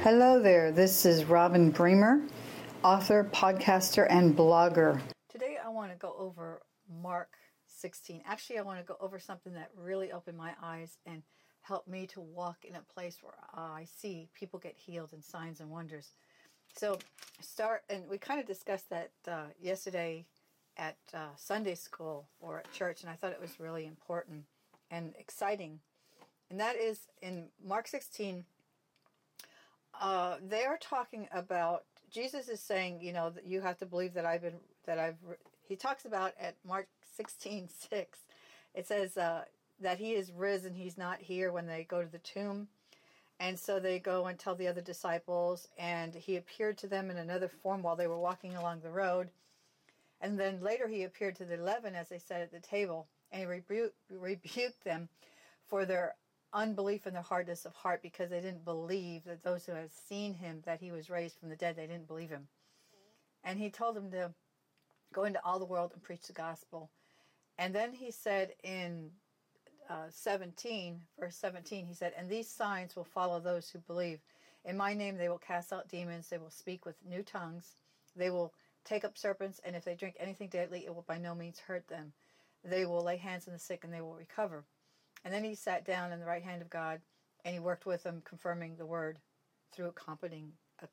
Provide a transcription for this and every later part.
Hello there, this is Robin Bremer, author, podcaster, and blogger. Today I want to go over Mark 16. Actually, I want to go over something that really opened my eyes and helped me to walk in a place where I see people get healed and signs and wonders. So and we kind of discussed that yesterday at Sunday school or at church, and I thought it was really important and exciting. And that is in Mark 16, they are talking about, Jesus is saying, that you have to believe he talks about at Mark 16:6, it says that he is risen, he's not here when they go to the tomb. And so they go and tell the other disciples, and he appeared to them in another form while they were walking along the road. And then later he appeared to the 11 as they sat at the table, and he rebuked them for their unbelief and their hardness of heart, because they didn't believe that those who had seen him, that he was raised from the dead, they didn't believe him. And he told them to go into all the world and preach the gospel. And then he said in verse 17, he said, "And these signs will follow those who believe. In my name they will cast out demons, they will speak with new tongues, they will take up serpents, and if they drink anything deadly, it will by no means hurt them. They will lay hands on the sick and they will recover." And then he sat down in the right hand of God, and he worked with them, confirming the word through accompanying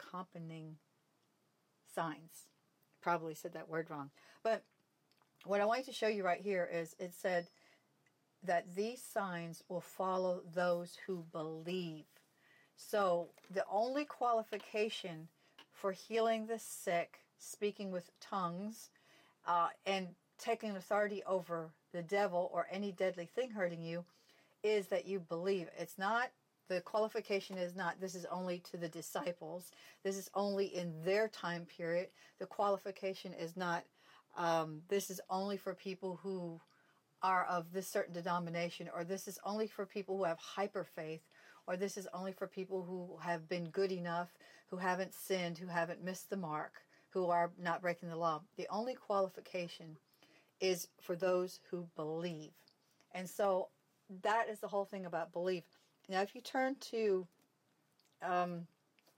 signs. Probably said that word wrong. But what I want to show you right here is it said that these signs will follow those who believe. So the only qualification for healing the sick, speaking with tongues, and taking authority over the devil or any deadly thing hurting you, is that you believe. The qualification is not, this is only to the disciples, this is only in their time period. The qualification is not, this is only for people who are of this certain denomination, or this is only for people who have hyper faith, or this is only for people who have been good enough, who haven't sinned, who haven't missed the mark, who are not breaking the law. The only qualification is for those who believe. And so that is the whole thing about belief. Now, if you turn to John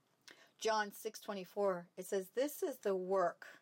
6:24, it says, "This is the work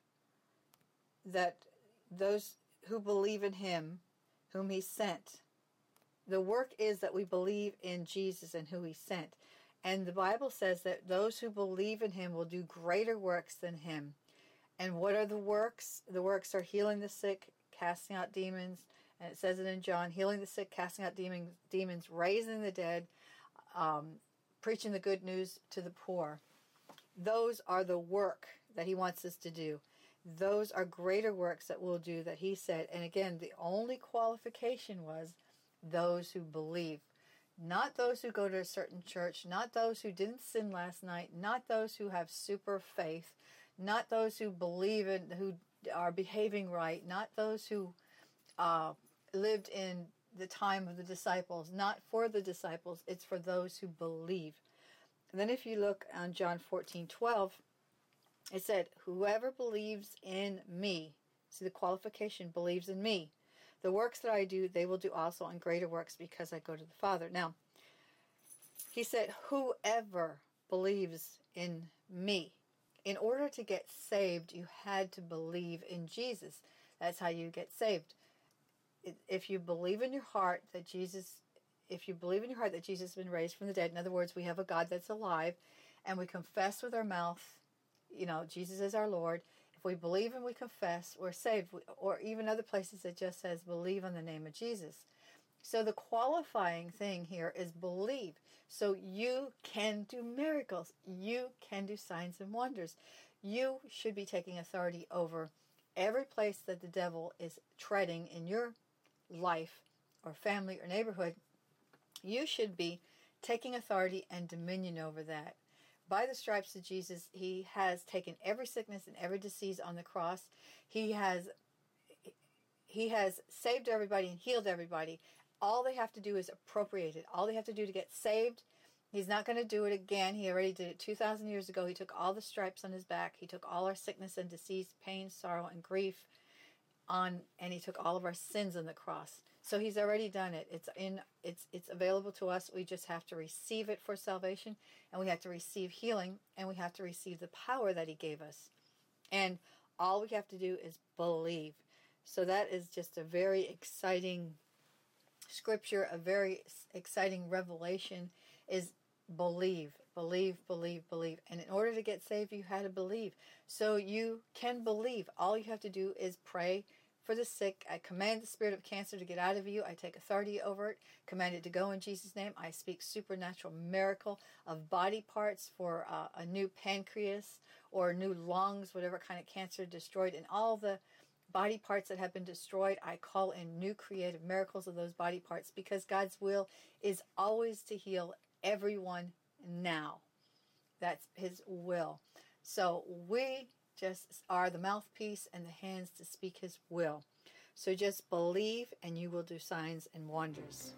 that those who believe in him, whom he sent." The work is that we believe in Jesus and who he sent. And the Bible says that those who believe in him will do greater works than him. And what are the works? The works are healing the sick, casting out demons, and it says it in John, healing the sick, casting out demons, raising the dead, preaching the good news to the poor. Those are the work that he wants us to do. Those are greater works that we'll do, that he said. And again, the only qualification was those who believe. Not those who go to a certain church, not those who didn't sin last night, not those who have super faith, not those who believe in, who are behaving right, not those who lived in the time of the disciples. Not for the disciples, it's for those who believe. And then if you look on John 14:12, it said, "Whoever believes in me," see the qualification, believes in me, "the works that I do, they will do also, and greater works, because I go to the Father." Now, he said, whoever believes in me. In order to get saved, you had to believe in Jesus. That's how you get saved. If you believe in your heart that Jesus has been raised from the dead, in other words, we have a God that's alive, and we confess with our mouth, Jesus is our Lord. If we believe and we confess, we're saved. Or even other places it just says, believe on the name of Jesus. So the qualifying thing here is believe. So you can do miracles. You can do signs and wonders. You should be taking authority over every place that the devil is treading in your life or family or neighborhood. You should be taking authority and dominion over that. By the stripes of Jesus, he has taken every sickness and every disease on the cross. He has saved everybody and healed everybody. All they have to do is appropriate it. All they have to do to get saved. He's not going to do it again. He already did it 2,000 years ago. He took all the stripes on his back. He took all our sickness and disease, pain, sorrow, and grief and he took all of our sins on the cross. So he's already done it. It's available to us. We just have to receive it for salvation, and we have to receive healing, and we have to receive the power that he gave us. And all we have to do is believe. So that is just a very exciting scripture, a very exciting revelation, is believe, believe, believe, believe. And in order to get saved, you had to believe. So you can believe. All you have to do is pray for the sick. I command the spirit of cancer to get out of you. I take authority over it. Command it to go in Jesus' name. I speak supernatural miracle of body parts for a new pancreas or new lungs, whatever kind of cancer destroyed. And all the body parts that have been destroyed, I call in new creative miracles of those body parts, because God's will is always to heal everyone now. That's his will. So we just are the mouthpiece and the hands to speak his will. So just believe and you will do signs and wonders.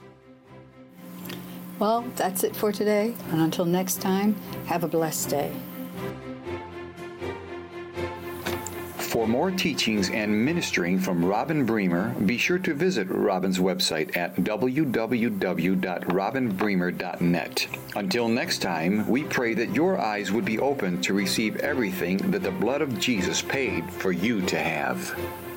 Well, that's it for today. And until next time, have a blessed day. For more teachings and ministering from Robin Bremer, be sure to visit Robin's website at www.robinbremer.net. Until next time, we pray that your eyes would be open to receive everything that the blood of Jesus paid for you to have.